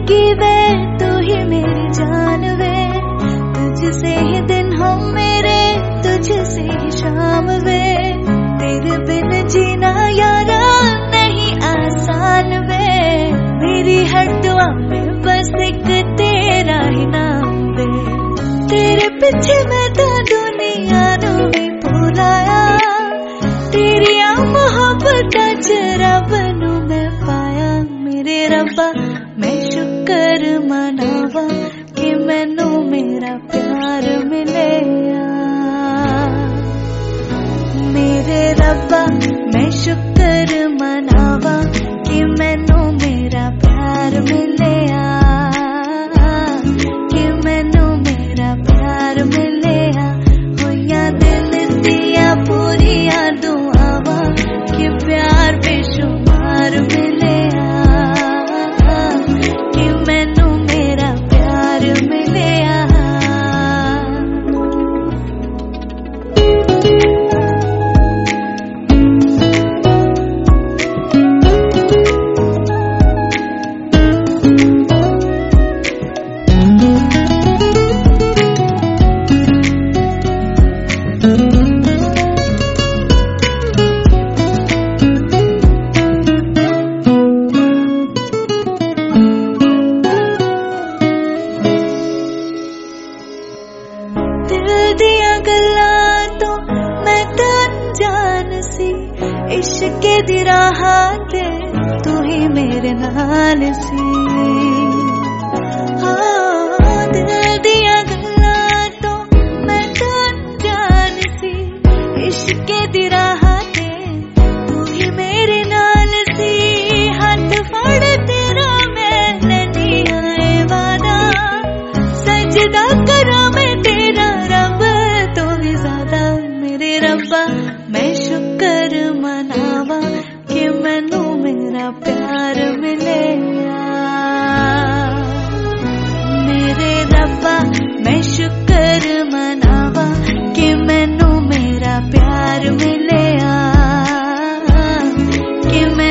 जिंदगी वे तू ही मेरी जान वे, तुझसे ही दिन हम मेरे, तुझसे ही शाम वे, तेरे बिन जीना यारा नहीं आसान वे, मेरी हर दुआ में बस एक तेरा ही नाम वे, तेरे पीछे मैं तो दुनिया नू भी भुलाया, तेरी मोहब्बत रब नू मैं पाया, मेरे रब्बा मैं शुक्र मनावा कि मैनू मेरा प्यार मिले, मेरे रब्बा मैं शुक्र मनावा कि मैनू मेरा प्यार मिले, कि मैनू मेरा प्यार मिले, होया दिल दिया पूरिया दुआवा कि प्यार बेशुमार मिले, कि मैनू मेरा प्यार मिले। दिल दिया गल्लां तो मैं तो अनजान सी, इश्क दी राह ते तू ही मेरे नाल सी, हाँ दिल दिया गल्लां तो मैं तो अनजान सी, इश्क दी राह ते तू ही मेरे नाल सी, हाथ फड़ तेरा मैं नहीं आए वादा, सजदा करा मैं तेरा रब तो भी ज्यादा, मेरे रब्बा मैं शुक्र मनावा कि मैनू मेरा प्यार मिले, मेरे रब्बा मैं शुक्र मनावा कि मैनू मेरा प्यार मिले, कि